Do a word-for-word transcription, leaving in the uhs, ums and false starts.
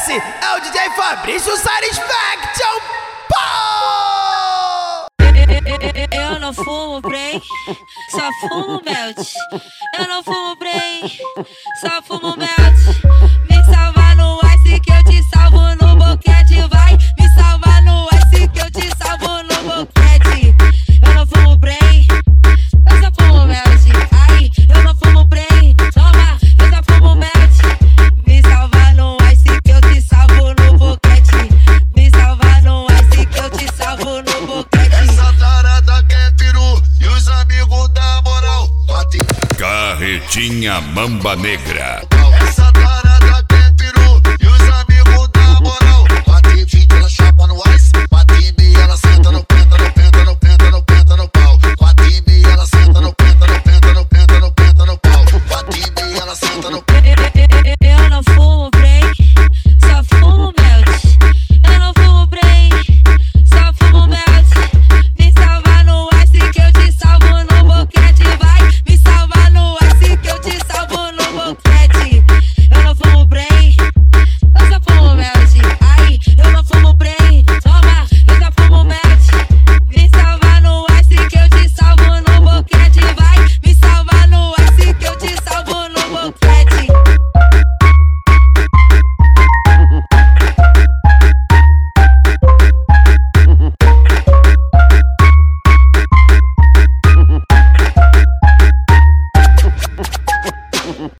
Esse é o D J Fabrício Satisfaction. Eu não fumo Prey, só fumo Melt. Eu não fumo Prey, só fumo Melt. Me salva no ice que eu te salvo no boquete. Vai, me salva no ice que eu te salvo no boquete. Eu não fumo Prey, eu só fumo Melt. Ai, eu não fumo Prey, toma, eu só fumo Melt. Me salva no ice que eu te salvo no boquete. Me salva no ice que eu te salvo no boquete. Essa tarada quer peru e os amigos da moral. Carretinha Mamba Negra.